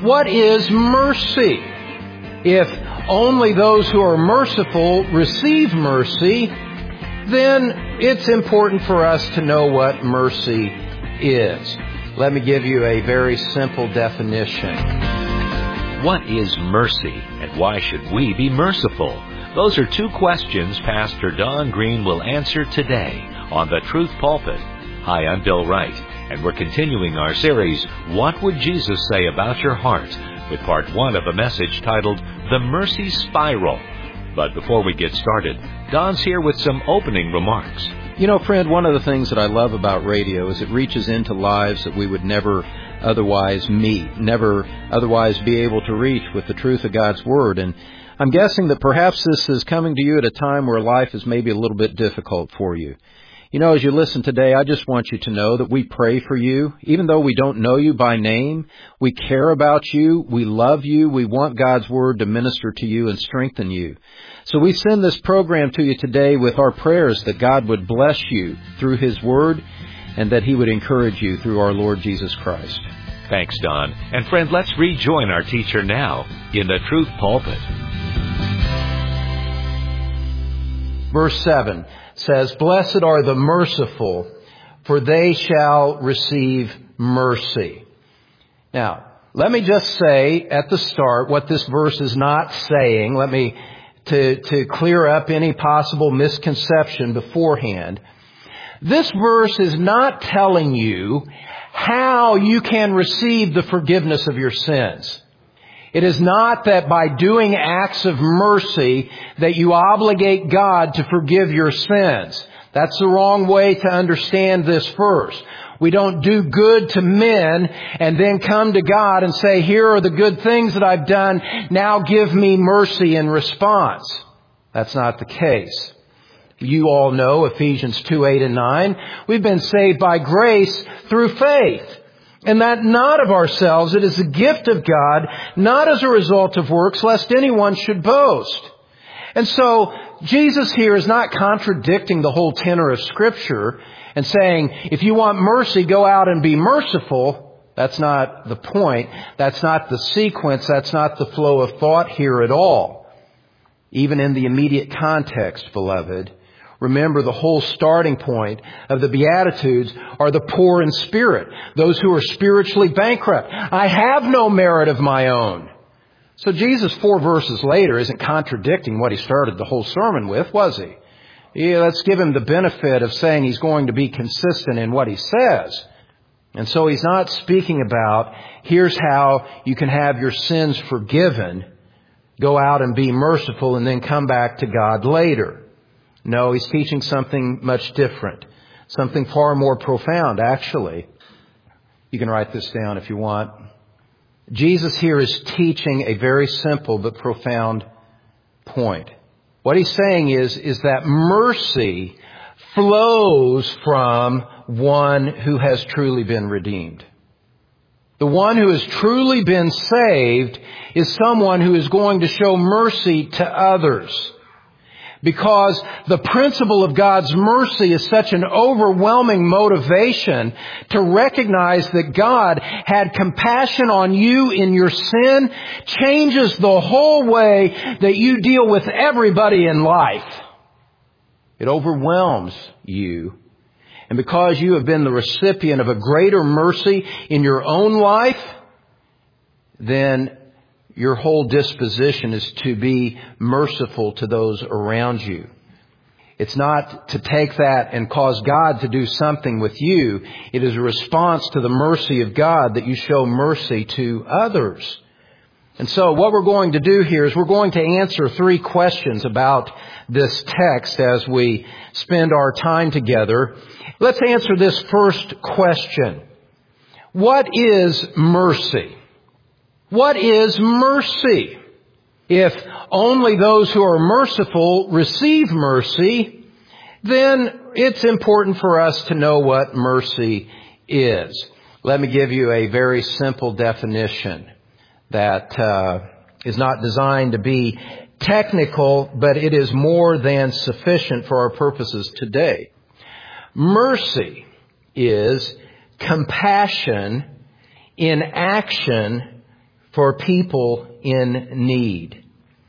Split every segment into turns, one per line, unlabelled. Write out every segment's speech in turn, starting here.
What is mercy? If only those who are merciful receive mercy, then it's important for us to know what mercy is. Let me give you a very simple definition.
What is mercy, and why should we be merciful? Those are two questions Pastor Don Green will answer today on The Truth Pulpit. Hi, I'm Bill Wright, and we're continuing our series, What Would Jesus Say About Your Heart?, with part one of a message titled, The Mercy Spiral. But before we get started, Don's here with some opening remarks.
You know, friend, one of the things that I love about radio is it reaches into lives that we would never otherwise meet, never otherwise be able to reach with the truth of God's Word. And I'm guessing that perhaps this is coming to you at a time where life is maybe a little bit difficult for you. You know, as you listen today, I just want you to know that we pray for you. Even though we don't know you by name, we care about you, we love you, we want God's Word to minister to you and strengthen you. So we send this program to you today with our prayers that God would bless you through His Word and that He would encourage you through our Lord Jesus Christ.
Thanks, Don. And friend, let's rejoin our teacher now in the Truth Pulpit.
Verse 7 says, Blessed are the merciful, for they shall receive mercy. Now, let me just say at the start what this verse is not saying. Let me, to clear up any possible misconception beforehand. This verse is not telling you how you can receive the forgiveness of your sins. It is not that by doing acts of mercy that you obligate God to forgive your sins. That's the wrong way to understand this verse. We don't do good to men and then come to God and say, here are the good things that I've done. Now give me mercy in response. That's not the case. You all know Ephesians 2:8 and 9. We've been saved by grace through faith. And that not of ourselves, it is the gift of God, not as a result of works, lest anyone should boast. And so, Jesus here is not contradicting the whole tenor of Scripture and saying, if you want mercy, go out and be merciful. That's not the point. That's not the sequence. That's not the flow of thought here at all. Even in the immediate context, beloved, remember, the whole starting point of the Beatitudes are the poor in spirit, those who are spiritually bankrupt. I have no merit of my own. So Jesus, 4 verses later, isn't contradicting what he started the whole sermon with, was he? Yeah, let's give him the benefit of saying he's going to be consistent in what he says. And so he's not speaking about, here's how you can have your sins forgiven, go out and be merciful, and then come back to God later. No, he's teaching something much different, something far more profound, actually. You can write this down if you want. Jesus here is teaching a very simple but profound point. What he's saying is that mercy flows from one who has truly been redeemed. The one who has truly been saved is someone who is going to show mercy to others. Because the principle of God's mercy is such an overwhelming motivation to recognize that God had compassion on you in your sin, changes the whole way that you deal with everybody in life. It overwhelms you. And because you have been the recipient of a greater mercy in your own life, then your whole disposition is to be merciful to those around you. It's not to take that and cause God to do something with you. It is a response to the mercy of God that you show mercy to others. And so what we're going to do here is we're going to answer 3 questions about this text as we spend our time together. Let's answer this first question. What is mercy? What is mercy? If only those who are merciful receive mercy, then it's important for us to know what mercy is. Let me give you a very simple definition that is not designed to be technical, but it is more than sufficient for our purposes today. Mercy is compassion in action for people in need.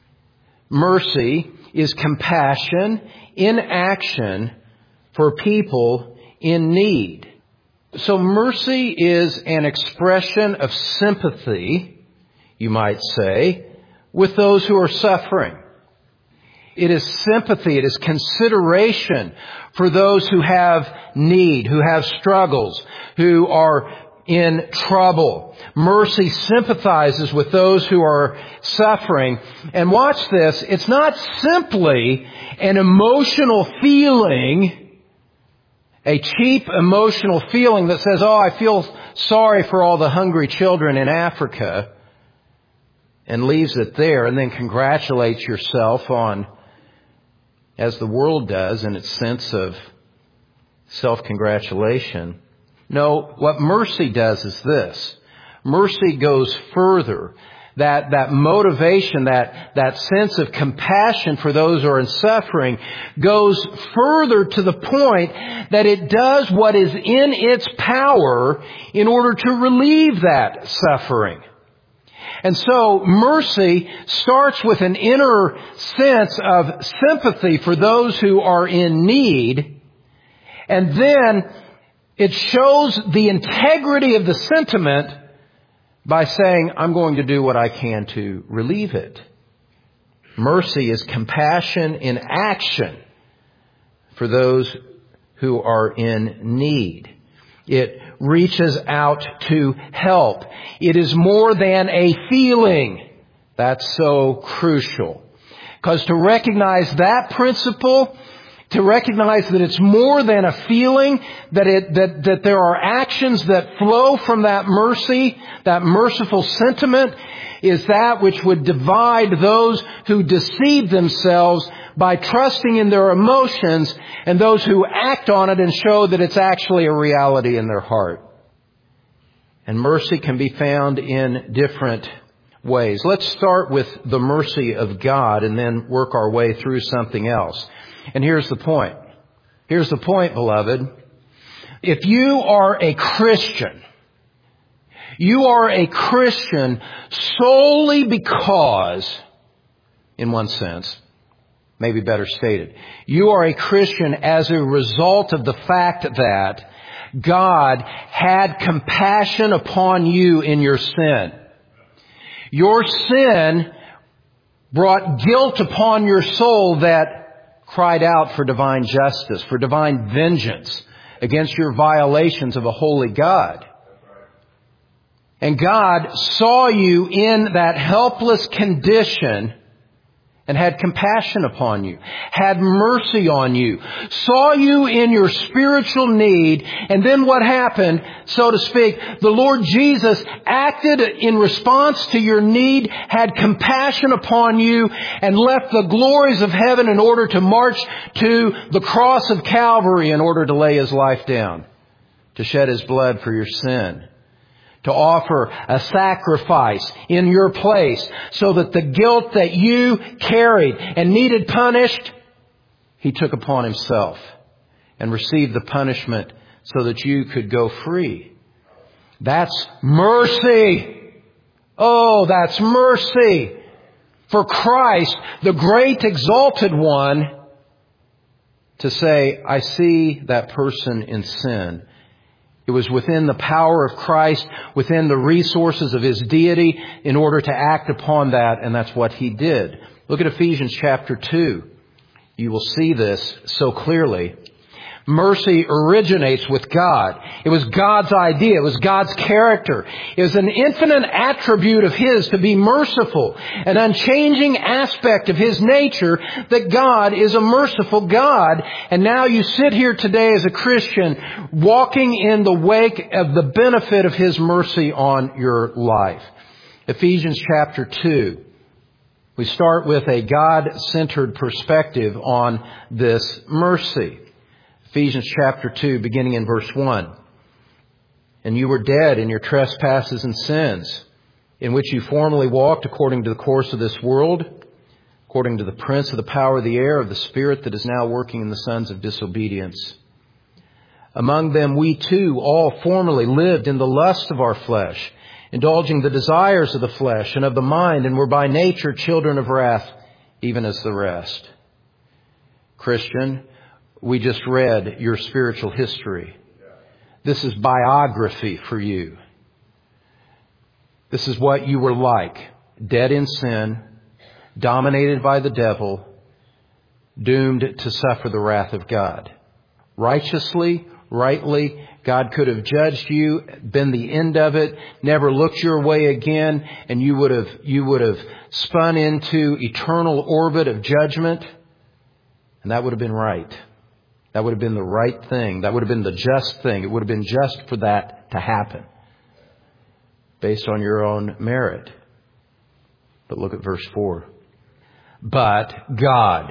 Mercy is compassion in action for people in need. So mercy is an expression of sympathy, you might say, with those who are suffering. It is sympathy, it is consideration for those who have need, who have struggles, who are in trouble. Mercy sympathizes with those who are suffering. And watch this, it's not simply an emotional feeling, a cheap emotional feeling that says, oh, I feel sorry for all the hungry children in Africa, and leaves it there and then congratulates yourself on, as the world does in its sense of self-congratulation. No, what mercy does is this. Mercy goes further. That motivation, that sense of compassion for those who are in suffering goes further to the point that it does what is in its power in order to relieve that suffering. And so mercy starts with an inner sense of sympathy for those who are in need, and then it shows the integrity of the sentiment by saying, I'm going to do what I can to relieve it. Mercy is compassion in action for those who are in need. It reaches out to help. It is more than a feeling. That's so crucial. Because to recognize that principle, to recognize that it's more than a feeling, that there are actions that flow from that mercy, that merciful sentiment, is that which would divide those who deceive themselves by trusting in their emotions and those who act on it and show that it's actually a reality in their heart. And mercy can be found in different ways. Let's start with the mercy of God and then work our way through something else. And here's the point. Here's the point, beloved. If you are a Christian, you are a Christian solely because, in one sense, maybe better stated, you are a Christian as a result of the fact that God had compassion upon you in your sin. Your sin brought guilt upon your soul that cried out for divine justice, for divine vengeance against your violations of a holy God. And God saw you in that helpless condition and had compassion upon you, had mercy on you, saw you in your spiritual need, and then what happened, so to speak, the Lord Jesus acted in response to your need, had compassion upon you, and left the glories of heaven in order to march to the cross of Calvary in order to lay His life down, to shed His blood for your sin, to offer a sacrifice in your place so that the guilt that you carried and needed punished, He took upon Himself and received the punishment so that you could go free. That's mercy. Oh, that's mercy. For Christ, the great exalted one, to say, I see that person in sin. It was within the power of Christ, within the resources of His deity, in order to act upon that, and that's what He did. Look at Ephesians chapter 2. You will see this so clearly. Mercy originates with God. It was God's idea. It was God's character. It was an infinite attribute of His to be merciful, an unchanging aspect of His nature that God is a merciful God. And now you sit here today as a Christian walking in the wake of the benefit of His mercy on your life. Ephesians chapter 2. We start with a God-centered perspective on this mercy. Ephesians chapter 2, beginning in verse 1. And you were dead in your trespasses and sins, in which you formerly walked according to the course of this world, according to the prince of the power of the air, of the spirit that is now working in the sons of disobedience. Among them we too all formerly lived in the lust of our flesh, indulging the desires of the flesh and of the mind, and were by nature children of wrath, even as the rest. Christian, we just read your spiritual history. This is biography for you. This is what you were like. Dead in sin, dominated by the devil, doomed to suffer the wrath of God. Righteously, rightly, God could have judged you, been the end of it, never looked your way again, and you would have spun into eternal orbit of judgment. And that would have been right. That would have been the right thing. That would have been the just thing. It would have been just for that to happen, based on your own merit. But look at verse 4. But God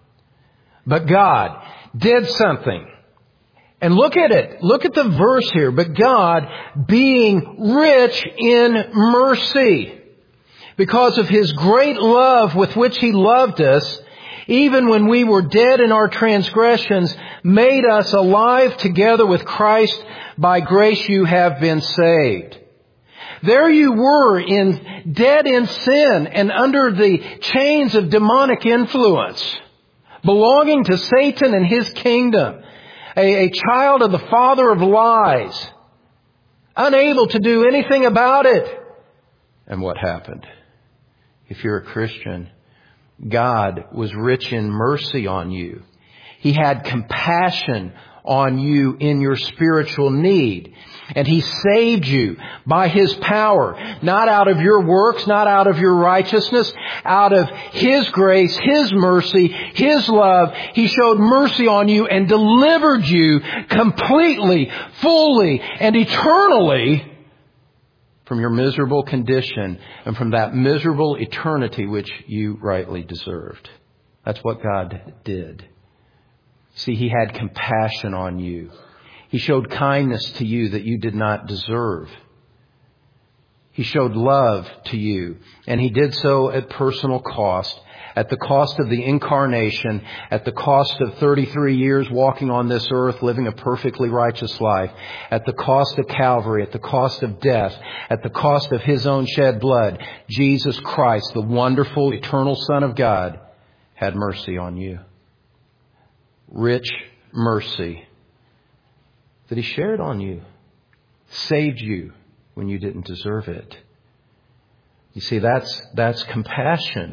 did something. And look at it. Look at the verse here. But God, being rich in mercy, because of His great love with which He loved us, even when we were dead in our transgressions, made us alive together with Christ. By grace you have been saved. There you were, dead in sin and under the chains of demonic influence, belonging to Satan and his kingdom, a child of the father of lies, unable to do anything about it. And what happened? If you're a Christian, God was rich in mercy on you. He had compassion on you in your spiritual need. And He saved you by His power, not out of your works, not out of your righteousness, out of His grace, His mercy, His love. He showed mercy on you and delivered you completely, fully, and eternally from your miserable condition and from that miserable eternity which you rightly deserved. That's what God did. See, He had compassion on you. He showed kindness to you that you did not deserve. He showed love to you, and He did so at personal cost, at the cost of the incarnation, at the cost of 33 years walking on this earth, living a perfectly righteous life, at the cost of Calvary, at the cost of death, at the cost of His own shed blood. Jesus Christ, the wonderful, eternal Son of God, had mercy on you. Rich mercy that He shared on you, saved you when you didn't deserve it. You see, that's compassion.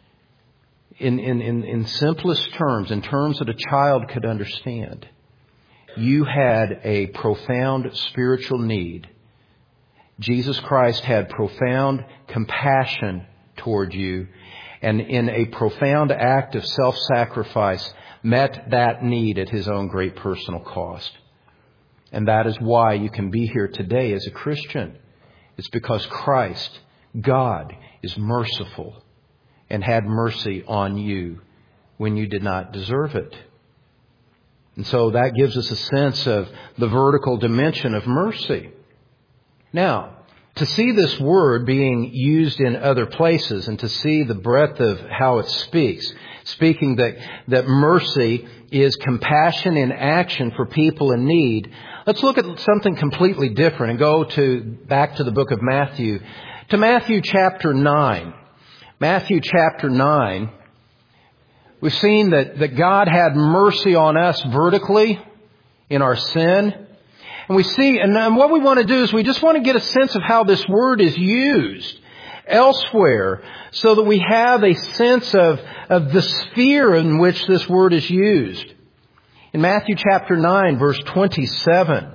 In simplest terms, in terms that a child could understand. You had a profound spiritual need. Jesus Christ had profound compassion toward you, and in a profound act of self-sacrifice met that need at His own great personal cost. And that is why you can be here today as a Christian. It's because Christ, God, is merciful and had mercy on you when you did not deserve it. And so that gives us a sense of the vertical dimension of mercy. Now, to see this word being used in other places and to see the breadth of how it speaks, speaking that mercy is compassion in action for people in need, let's look at something completely different and go back to the book of Matthew, to Matthew chapter 9. Matthew chapter 9, we've seen that God had mercy on us vertically in our sin. And we see, and what we want to do is we just want to get a sense of how this word is used elsewhere so that we have a sense of the sphere in which this word is used. In Matthew chapter 9, verse 27,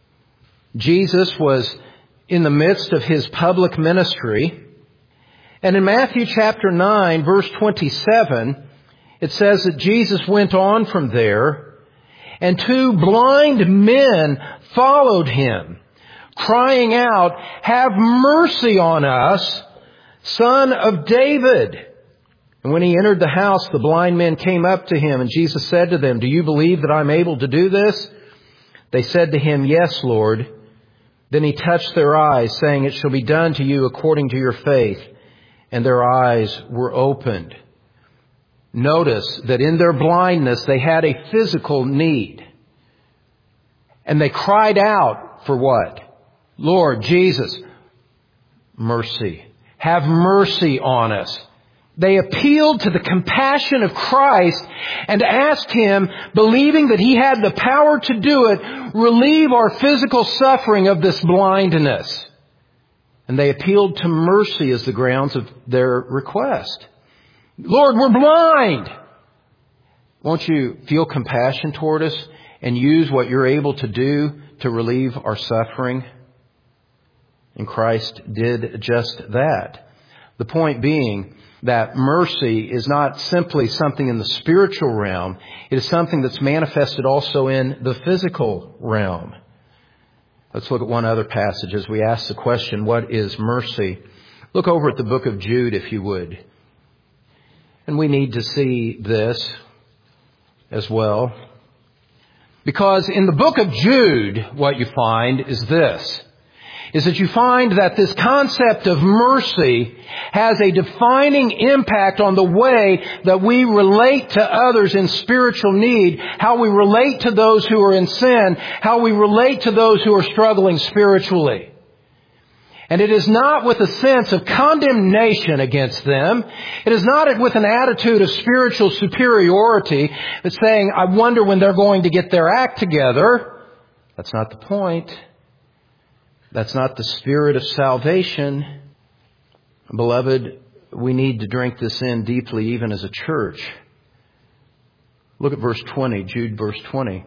Jesus was in the midst of His public ministry. And in Matthew chapter 9, verse 27, it says that Jesus went on from there, and 2 blind men followed Him, crying out, "Have mercy on us, Son of David." And when He entered the house, the blind men came up to Him, and Jesus said to them, "Do you believe that I'm able to do this?" They said to Him, "Yes, Lord." Then He touched their eyes, saying, "It shall be done to you according to your faith." And their eyes were opened. Notice that in their blindness, they had a physical need. And they cried out for what? "Lord Jesus, mercy. Have mercy on us. They appealed to the compassion of Christ and asked Him, believing that He had the power to do it, relieve our physical suffering of this blindness. And they appealed to mercy as the grounds of their request. Lord, we're blind. Won't you feel compassion toward us and use what you're able to do to relieve our suffering? And Christ did just that. The point being that mercy is not simply something in the spiritual realm. It is something that's manifested also in the physical realm. Let's look at one other passage as we ask the question, what is mercy? Look over at the book of Jude, if you would. And we need to see this as well. Because in the book of Jude, what you find is this. Is that you find that this concept of mercy has a defining impact on the way that we relate to others in spiritual need, how we relate to those who are in sin, how we relate to those who are struggling spiritually. And it is not with a sense of condemnation against them. It is not with an attitude of spiritual superiority, but saying, I wonder when they're going to get their act together. That's not the point. That's not the spirit of salvation. Beloved, we need to drink this in deeply even as a church. Look at verse 20, Jude verse 20.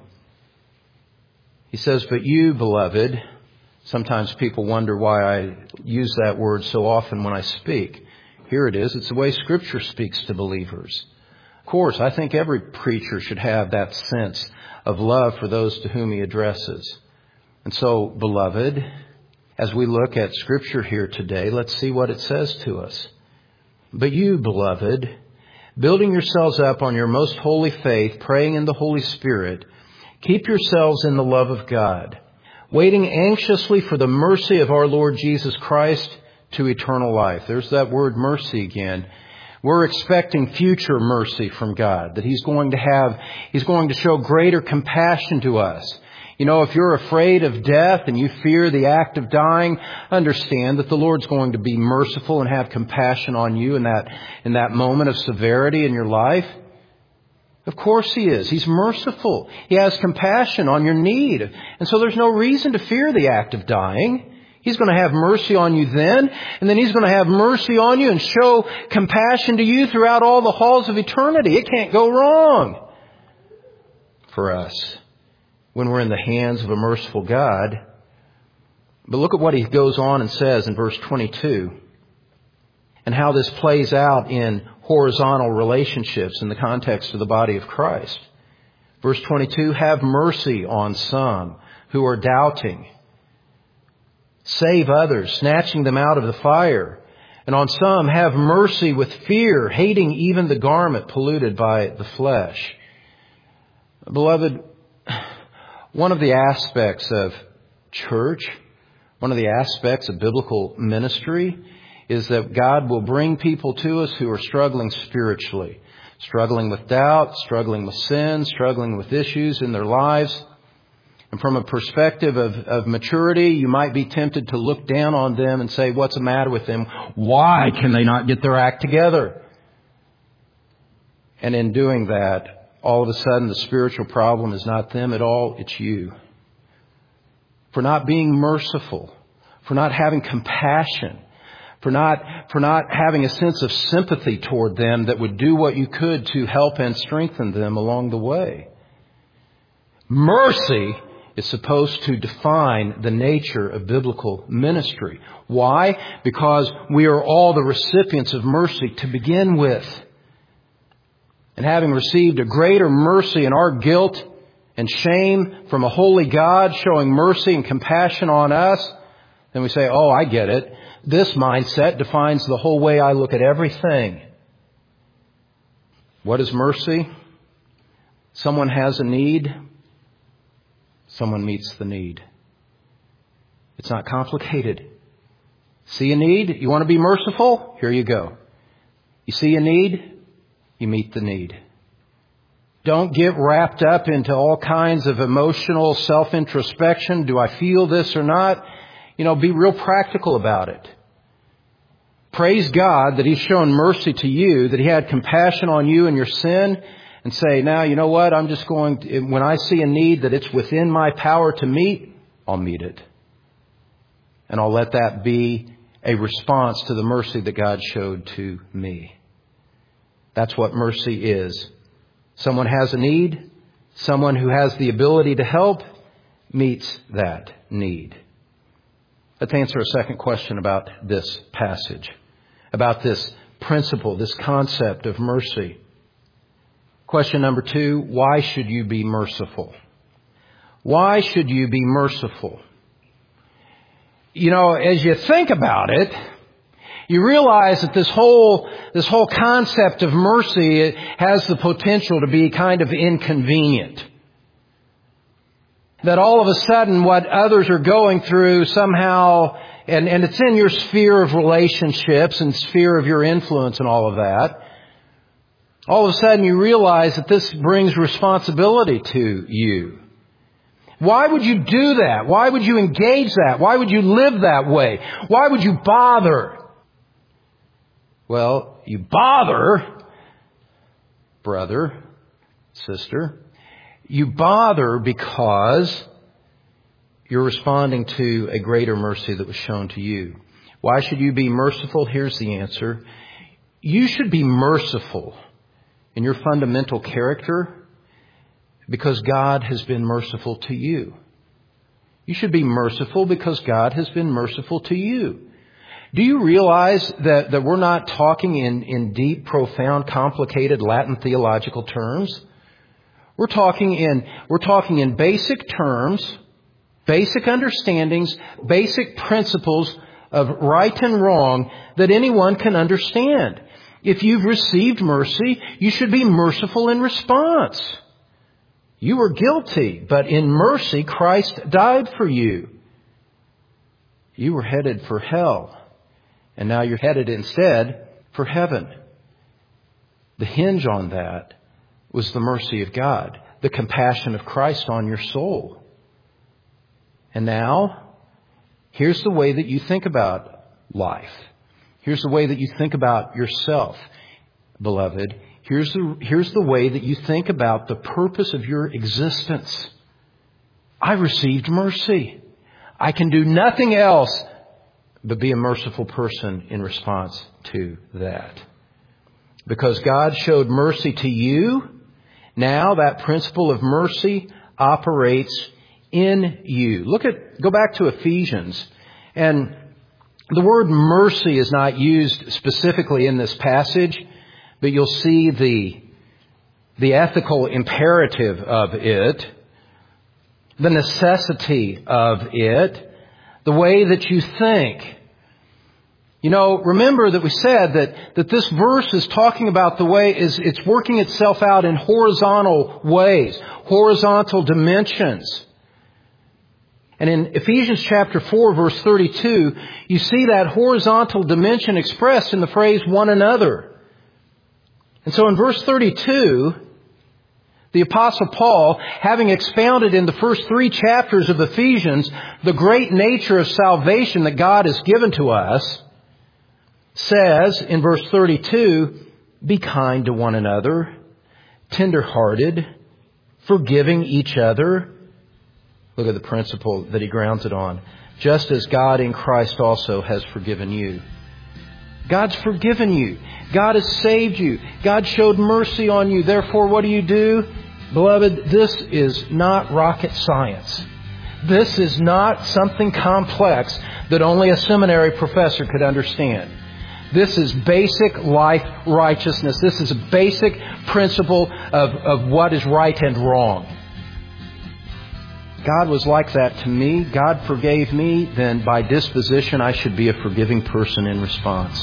He says, but you, beloved, sometimes people wonder why I use that word so often when I speak. Here it is. It's the way Scripture speaks to believers. Of course, I think every preacher should have that sense of love for those to whom he addresses. And so, beloved, as we look at Scripture here today, let's see what it says to us. But you, beloved, building yourselves up on your most holy faith, praying in the Holy Spirit, keep yourselves in the love of God, waiting anxiously for the mercy of our Lord Jesus Christ to eternal life. There's that word mercy again. We're expecting future mercy from God, that He's going to show greater compassion to us. You know, if you're afraid of death and you fear the act of dying, understand that the Lord's going to be merciful and have compassion on you in that moment of severity in your life. Of course He is. He's merciful. He has compassion on your need. And so there's no reason to fear the act of dying. He's going to have mercy on you then, and then He's going to have mercy on you and show compassion to you throughout all the halls of eternity. It can't go wrong for us when we're in the hands of a merciful God. But look at what He goes on and says in verse 22 and how this plays out in horizontal relationships in the context of the body of Christ. Verse 22, have mercy on some who are doubting. Save others, snatching them out of the fire. And on some, have mercy with fear, hating even the garment polluted by the flesh. Beloved, one of the aspects of church, one of the aspects of biblical ministry is that God will bring people to us who are struggling spiritually, struggling with doubt, struggling with sin, struggling with issues in their lives. And from a perspective of maturity, you might be tempted to look down on them and say, what's the matter with them? Why can they not get their act together? And in doing that, all of a sudden the spiritual problem is not them at all, it's you. For not being merciful, for not having compassion, for not having a sense of sympathy toward them that would do what you could to help and strengthen them along the way. Mercy is supposed to define the nature of biblical ministry. Why? Because we are all the recipients of mercy to begin with. And having received a greater mercy in our guilt and shame from a holy God showing mercy and compassion on us, then we say, oh, I get it. This mindset defines the whole way I look at everything. What is mercy? Someone has a need. Someone meets the need. It's not complicated. See a need? You want to be merciful? Here you go. You see a need? You meet the need. Don't get wrapped up into all kinds of emotional self-introspection. Do I feel this or not? Be real practical about it. praise God that He's shown mercy to you, that He had compassion on you and your sin, and say, now, you know what, I'm just going to, when I see a need that it's within my power to meet, I'll meet it. And I'll let that be a response to the mercy that God showed to me. That's what mercy is. Someone has a need. Someone who has the ability to help meets that need. Let's answer a second question about this passage, about this principle, this concept of mercy. Question number 2, why should you be merciful? Why should you be merciful? You know, as you think about it, you realize that this whole concept of mercy has the potential to be kind of inconvenient. That all of a sudden what others are going through somehow, and it's in your sphere of relationships and sphere of your influence and all of that, all of a sudden you realize that this brings responsibility to you. Why would you do that? Why would you engage that? Why would you live that way? Why would you bother? Well, you bother, brother, sister. You bother because you're responding to a greater mercy that was shown to you. Why should you be merciful? Here's the answer. You should be merciful in your fundamental character because God has been merciful to you. You should be merciful because God has been merciful to you. Do you realize that we're not talking in deep, profound, complicated Latin theological terms? We're talking in basic terms, basic understandings, basic principles of right and wrong that anyone can understand. If you've received mercy, you should be merciful in response. You were guilty, but in mercy, Christ died for you. You were headed for hell, and now you're headed instead for heaven. The hinge on that was the mercy of God, the compassion of Christ on your soul. And now, here's the way that you think about life. Here's the way that you think about yourself, beloved. Here's the way that you think about the purpose of your existence. I received mercy. I can do nothing else but be a merciful person in response to that. Because God showed mercy to you, now that principle of mercy operates in you. Go back to Ephesians, and the word mercy is not used specifically in this passage, but you'll see the ethical imperative of it, the necessity of it, the way that you think. You know, remember that we said that this verse is talking about the way it's working itself out in horizontal ways, horizontal dimensions. And in Ephesians chapter 4, verse 32, you see that horizontal dimension expressed in the phrase one another. And so in verse 32, the Apostle Paul, having expounded in the first 3 chapters of Ephesians the great nature of salvation that God has given to us, says in verse 32, be kind to one another, tender-hearted, forgiving each other. Look at the principle that he grounds it on. Just as God in Christ also has forgiven you. God's forgiven you. God has saved you. God showed mercy on you. Therefore, what do? Beloved, this is not rocket science. This is not something complex that only a seminary professor could understand. This is basic life righteousness. This is a basic principle of what is right and wrong. God was like that to me. God forgave me. Then by disposition, I should be a forgiving person in response.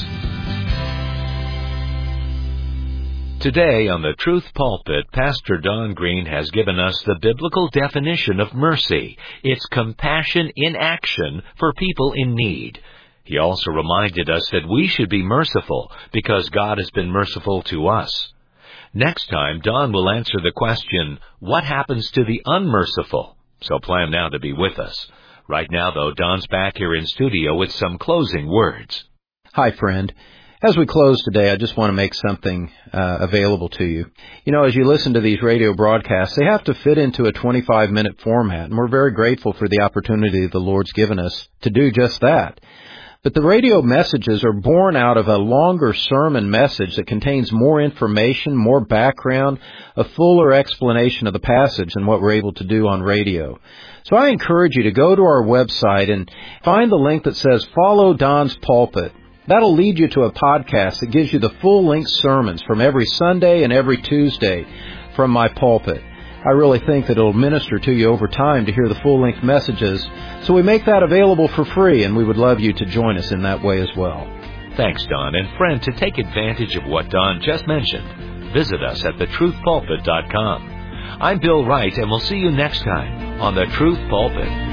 Today on the Truth Pulpit, Pastor Don Green has given us the biblical definition of mercy. It's compassion in action for people in need. He also reminded us that we should be merciful because God has been merciful to us. Next time, Don will answer the question, what happens to the unmerciful? So plan now to be with us. Right now, though, Don's back here in studio with some closing words.
Hi, friend. As we close today, I just want to make something available to you. You know, as you listen to these radio broadcasts, they have to fit into a 25-minute format, and we're very grateful for the opportunity the Lord's given us to do just that. But the radio messages are born out of a longer sermon message that contains more information, more background, a fuller explanation of the passage than what we're able to do on radio. So I encourage you to go to our website and find the link that says Follow Don's Pulpit. That'll lead you to a podcast that gives you the full-length sermons from every Sunday and every Tuesday from my pulpit. I really think that it'll minister to you over time to hear the full-length messages. So we make that available for free, and we would love you to join us in that way as well.
Thanks, Don. And friend, to take advantage of what Don just mentioned, visit us at thetruthpulpit.com. I'm Bill Wright, and we'll see you next time on The Truth Pulpit.